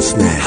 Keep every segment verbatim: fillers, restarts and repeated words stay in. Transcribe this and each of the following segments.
Snap.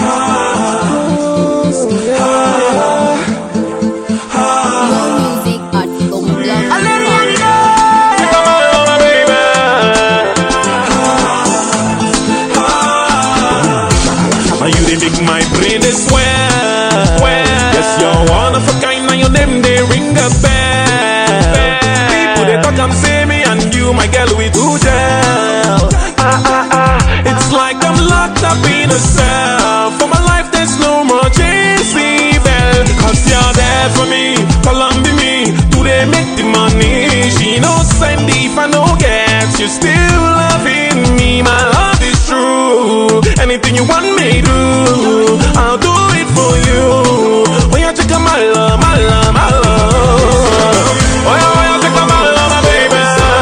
My brain is well, well. Yes, you're one of a kind, and your name they ring a bell. People they talk and say me and you, my girl, we do gel. Ah ah ah, it's like I'm locked up in a cell. For my life, there's no more Jezebel. Cause you're there for me, Columbia me. Do they make the money? She no send if I no get. You still loving me, my love is true. Anything you want me to do, I'll do it for you. When you take a my love, my love, my love. Oh yeah, when you take a my love, my baby.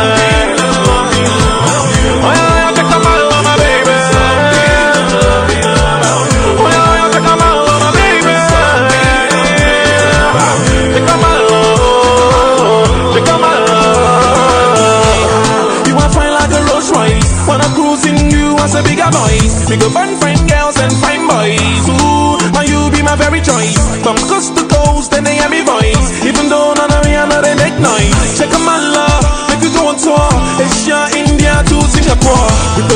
Oh yeah, when you take a my love, my baby. Oh yeah, when you take a my love, my baby. Take a my love, take a my love. You are fine like a Rolls Royce. When I'm cruising you as a bigger voice. We go fun fine girls and fine boys. Ooh, and you be my very choice. From coast to coast, then they hear me voice. Even though none of me, I know they make noise. Check on my love, make you go on tour. Asia, India to Singapore. With